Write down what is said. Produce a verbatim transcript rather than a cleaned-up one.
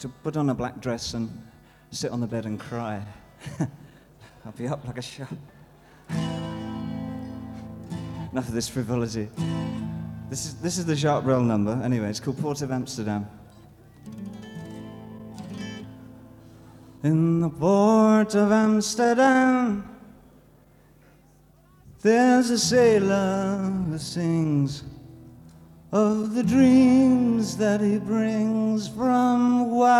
to put on a black dress and sit on the bed and cry. I'll be up like a shot. Enough of this frivolity. This is, this is the Jacques Brel number. Anyway, it's called Port of Amsterdam. In the port of Amsterdam, there's a sailor who sings of the dreams that he brings from wild